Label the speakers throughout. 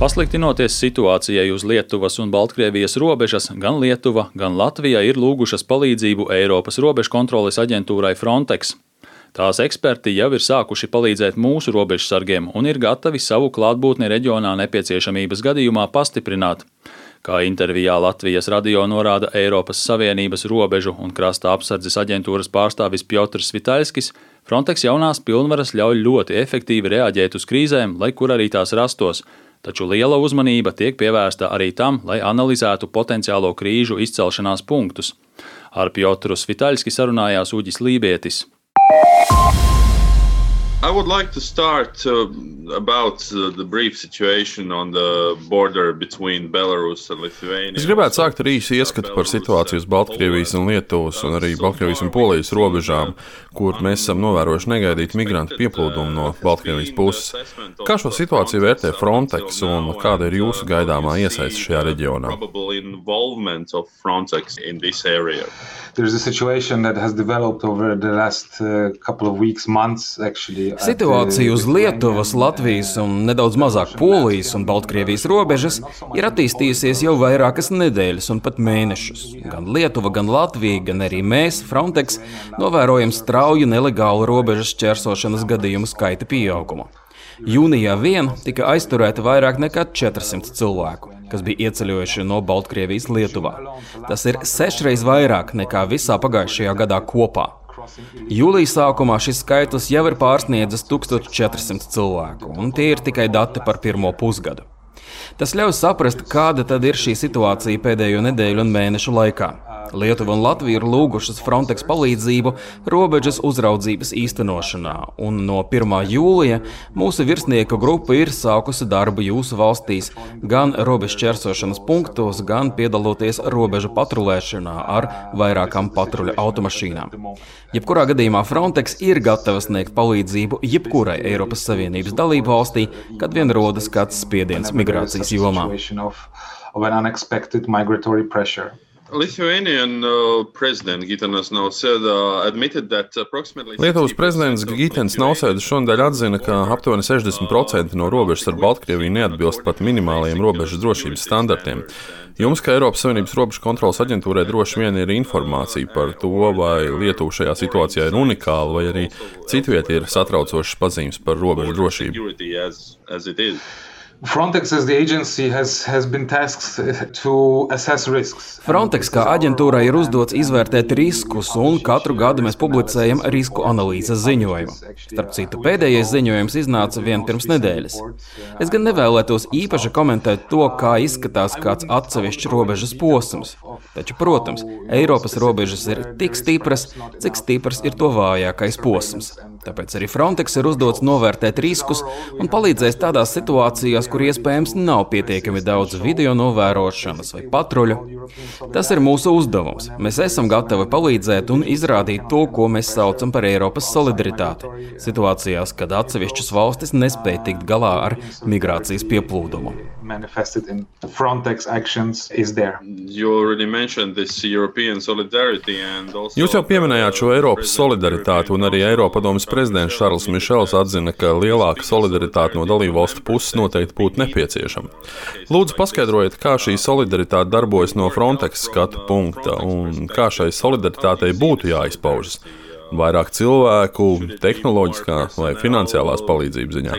Speaker 1: Pasliktinoties situācijai uz Lietuvas un Baltkrievijas robežas, gan Lietuva, gan Latvija ir lūgušas palīdzību Eiropas robežkontroles aģentūrai Frontex. Tās eksperti jau ir sākuši palīdzēt mūsu robežsargiem un ir gatavi savu klātbūtni reģionā nepieciešamības gadījumā pastiprināt. Kā intervijā Latvijas radio norāda Eiropas Savienības robežu un krasta apsardzes aģentūras pārstāvis Pjotrs Svitaļskis, Frontex jaunās pilnvaras ļauj ļoti efektīvi reaģēt uz krīzēm, lai kur arī tās rastos, taču liela uzmanība tiek pievērsta arī tam, lai analizētu potenciālo krīžu izcelšanās punktus. Ar Pjotru Svitaļski sarunājās Uģis Lībietis.
Speaker 2: I would like to start about the brief situation on the border between Belarus and Lithuania.
Speaker 3: Es gribētu sākt ar īsu ieskatu par situāciju uz Baltkrievijas un Lietuvas un arī Baltkrievijas un Polijas robežām, kur mēs esam novērojuši negaidītu migrantu pieplūdumu no Baltkrievijas puses. Kā šo situāciju vērtē Frontex un kāda ir jūsu gaidāmā iesaiste šajā reģionā?
Speaker 4: There's a situation that has developed over the last couple of weeks, months actually.
Speaker 5: Situācija uz Lietuvas, Latvijas un nedaudz mazāk Polijas un Baltkrievijas robežas ir attīstījusies jau vairākas nedēļas un pat mēnešus. Gan Lietuva, gan Latvija, gan arī mēs, Frontex, novērojam strauju nelegālu robežas šķērsošanas gadījumu skaita pieaugumu. Jūnijā vien tika aizturēta vairāk nekā 400 cilvēku, kas bija ieceļojuši no Baltkrievijas Lietuvā. Tas ir 6 reizes vairāk nekā visā pagājušajā gadā kopā. Jūlijas sākumā šis skaitlis jau ir pārsniedzis 1400 cilvēku, un tie ir tikai dati par pirmo pusgadu. Tas ļauj saprast, kāda tad ir šī situācija pēdējo nedēļu un mēnešu laikā. Lietuva un Latvija ir lūgušas Frontex palīdzību robežas uzraudzības īstenošanā, un no 1. jūlija mūsu virsnieku grupa ir sākusi darbu jūsu valstīs, gan robežu šķērsošanas punktos, gan piedaloties robežu patrulēšanā ar vairākām patruļa automašīnām. Jebkurā gadījumā Frontex ir gatava sniegt palīdzību jebkurai Eiropas Savienības dalību valstī, kad vien rodas kāds spiediens migrācijas jomā.
Speaker 3: Lietuvas prezidents Gitenis Nausēda šonadēļ atzina, ka aptuveni 60% no robežas ar Baltkrieviju neatbilst pat minimālajiem robežas drošības standartiem. Jums, kā Eiropas Savienības robežu kontroles aģentūrai, droši vien ir informācija par to, vai Lietuva šajā situācijā ir unikāla, vai arī citviet ir satraucošas pazīmes par robežu drošību.
Speaker 4: Frontex as the agency has been tasked to assess risks.
Speaker 5: Frontex kā aģentūrai ir uzdots izvērtēt riskus, un katru gadu mēs publicējam risku analīzes ziņojumu. Starp citu, pēdējais ziņojums iznāca vien pirms nedēļas. Es gan nevēlētos īpaši komentēt to, kā izskatās kāds atsevišķs robežas posms. Taču, protams, Eiropas robežas ir tik stipras, cik stiprs ir to vājākais posms. Tāpēc arī Frontex ir uzdots novērtēt riskus un palīdzēs tādās situācijās, kur iespējams nav pietiekami daudz video novērošanas vai patruļu. Tas ir mūsu uzdevums. Mēs esam gatavi palīdzēt un izrādīt to, ko mēs saucam par Eiropas solidaritāti. Situācijās, kad atsevišķas valstis nespēj tikt galā ar migrācijas pieplūdumu.
Speaker 3: Jūs jau pieminējāt šo Eiropas solidaritāti, un arī Eiropadomes prezidents Šarls Mišels atzina, ka lielāka solidaritāte no dalībvalstu puses noteikti būtu nepieciešama. Lūdzu, paskaidrojiet, kā šī solidaritāte darbojas no Frontex skatu punkta un kā šai solidaritātei būtu jāizpaužas. Vairāk cilvēku, tehnoloģiskā vai finansiālās palīdzības ziņā.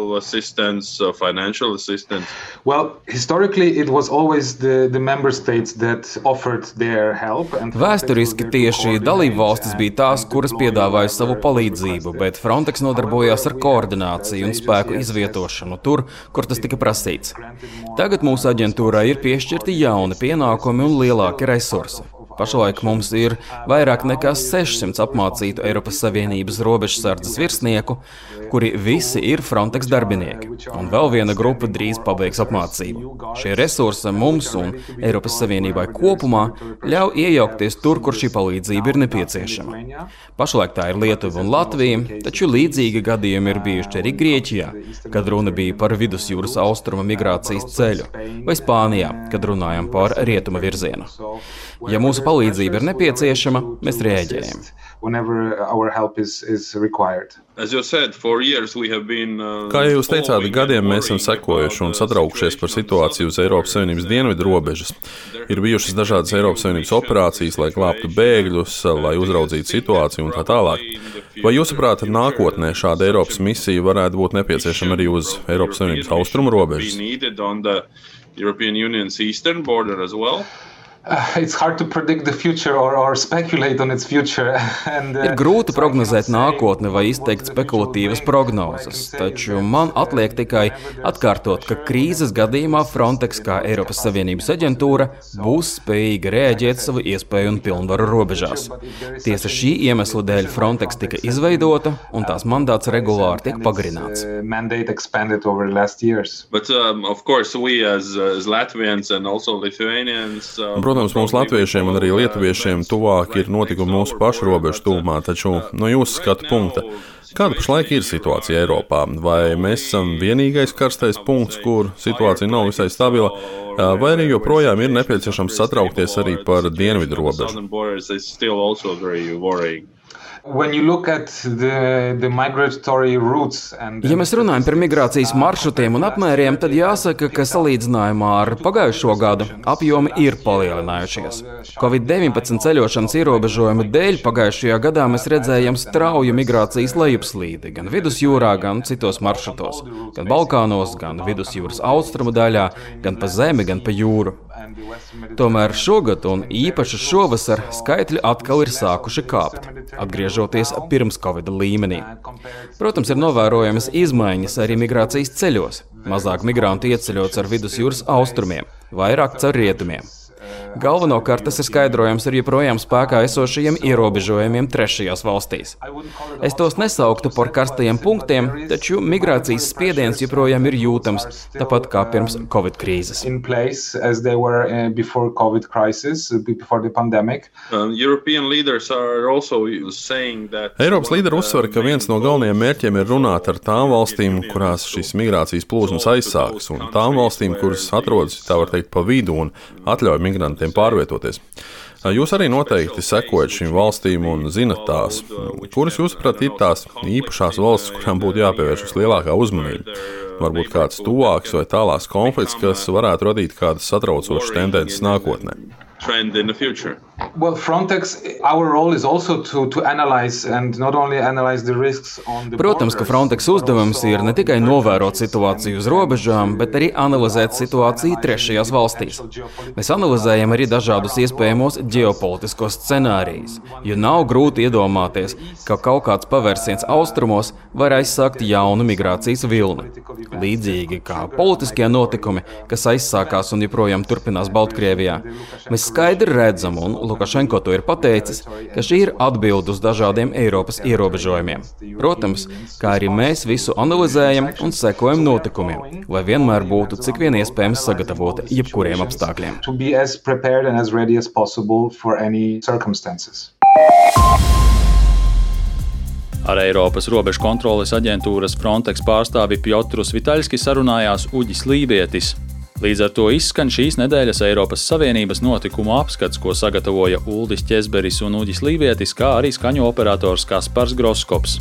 Speaker 4: Well, historically it was always the member states that offered their help.
Speaker 5: Vēsturiski tieši dalībvalstis bija tās, kuras piedāvāja savu palīdzību, bet Frontex nodarbojās ar koordināciju un spēku izvietošanu tur, kur tas tika prasīts. Tagad mūsu aģentūrai ir piešķirti jauni pienākumi un lielāki resursi. Pašlaik mums ir vairāk nekā 600 apmācītu Eiropas Savienības robežsardzes virsnieku, kuri visi ir Frontex darbinieki, un vēl viena grupa drīz pabeigs apmācību. Šie resursi mums un Eiropas Savienībai kopumā ļauj iejaukties tur, kur šī palīdzība ir nepieciešama. Pašlaik tā ir Lietuva un Latvija, taču līdzīgi gadījumi ir bijuši arī Grieķijā, kad runa bija par vidusjūras austruma migrācijas ceļu, vai Spānijā, kad runājam par rietuma virzienu. Ja mūsu palīdzība ir nepieciešama, mēs rēģējam.
Speaker 3: Kā jūs teicāt, gadiem mēs esam sekojuši un satraukušies par situāciju uz Eiropas Savienības dienvidu robežas. Ir bijušas dažādas Eiropas Savienības operācijas, lai glābtu bēgļus, lai uzraudzītu situāciju un tā tālāk. Vai jūsuprāt, nākotnē šāda Eiropas misija varētu būt nepieciešama arī uz Eiropas Savienības austrumu robežas?
Speaker 4: It's hard to predict the future or speculate on its future.
Speaker 5: Ir grūti prognozēt nākotni vai izteikt spekulatīvas prognozes, taču man atliek tikai atkārtot, ka krīzes gadījumā Frontex kā Eiropas Savienības aģentūra būs spējīga rēģēt savu iespēju un pilnvaru robežās. Tiesa šī iemesla dēļ Frontex tika izveidota un tās mandāts regulāri tiek pagarināts.
Speaker 3: Protams, mums latviešiem un arī lietuviešiem tuvāk ir notikumi mūsu pašu robežu tuvumā, taču no jūsu skatu punkta, kāda pašlaik ir situācija Eiropā? Vai mēs esam vienīgais karstais punkts, kur situācija nav visai stabila, vai arī joprojām ir nepieciešams satraukties arī par dienvidu robežu?
Speaker 5: Ja mēs runājam par migrācijas maršrutiem un apmēriem, tad jāsaka, ka salīdzinājumā ar pagājušo gadu apjomi ir palielinājušies. Covid-19 ceļošanas ierobežojumu dēļ pagājušajā gadā mēs redzējām strauju migrācijas lejupslīdi gan vidusjūrā, gan citos maršrutos, gan Balkānos, gan vidusjūras austrumu daļā, gan pa zemi, gan pa jūru. Tomēr šogad un īpaši šovasar skaitļi atkal ir sākuši kāpt, atgriežoties pirms Covid līmenī. Protams, ir novērojamas izmaiņas arī migrācijas ceļos. Mazāk migrantu ieceļots ar vidusjūras austrumiem, vairāk caur rietumiem. Galvenokārt tas ir skaidrojams ar joprojām spēkā esošajiem ierobežojumiem trešajās valstīs. Es tos nesauktu par karstajiem punktiem, taču migrācijas spiediens joprojām ir jūtams, tāpat kā pirms Covid krīzes.
Speaker 3: Eiropas līderi uzsver, ka viens no galvenajiem mērķiem ir runāt ar tām valstīm, kurās šis migrācijas plūsmas aizsākas, un tām valstīm, kuras atrodas, tā var teikt, pa vidu un atļauj migrantiem pārvietoties. Jūs arī noteikti sekojat šīm valstīm un zinat tās, kuras jūsuprāt ir tās īpašās valstis, kurām būtu jāpievērš vislielākā uzmanība. Varbūt kāds tuvāks vai tālāks konflikts, kas varētu radīt kādas satraucošas tendences nākotnē.
Speaker 4: Well, Frontex, our role is also to analyze and not only analyze the risks on the
Speaker 5: Protams, ka Frontex uzdevums ir ne tikai novērot situāciju uz robežām, bet arī analizēt situāciju trešajās valstīs. Mēs analizējam arī dažādus iespējamos ģeopolitiskos scenārijus, jo nav grūti iedomāties, ka kaut kāds pavērsiens austrumos var aizsākt jaunu migrācijas vilni. Līdzīgi kā politiskie notikumi, kas aizsākās un joprojām turpinās Baltkrievijā, mēs skaidri redzam, un Lukašenko to ir pateicis, ka šī ir atbilde uz dažādiem Eiropas ierobežojumiem. Protams, kā arī mēs visu analizējam un sekojam notikumiem, lai vienmēr būtu cik vien iespējams sagatavoti jebkuriem apstākļiem.
Speaker 1: Ar Eiropas robežu kontroles aģentūras Frontex pārstāvi Pjotrus Vitaļskis sarunājās Uģis Lībietis. Līdz ar to izskan šīs nedēļas Eiropas Savienības notikumu apskats, ko sagatavoja Uldis Ķezberis un Uģis Lībietis, kā arī skaņu operators Kaspars Groskops.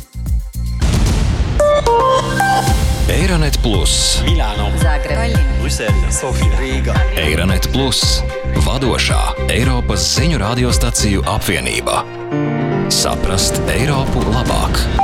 Speaker 6: Eironet Plus,
Speaker 7: Milāno, Zagreba, Brisele, Sofija, Rīga.
Speaker 6: Eironet Plus, vadošā Eiropas ziņu radiostaciju apvienība. Saprast Eiropu labāk!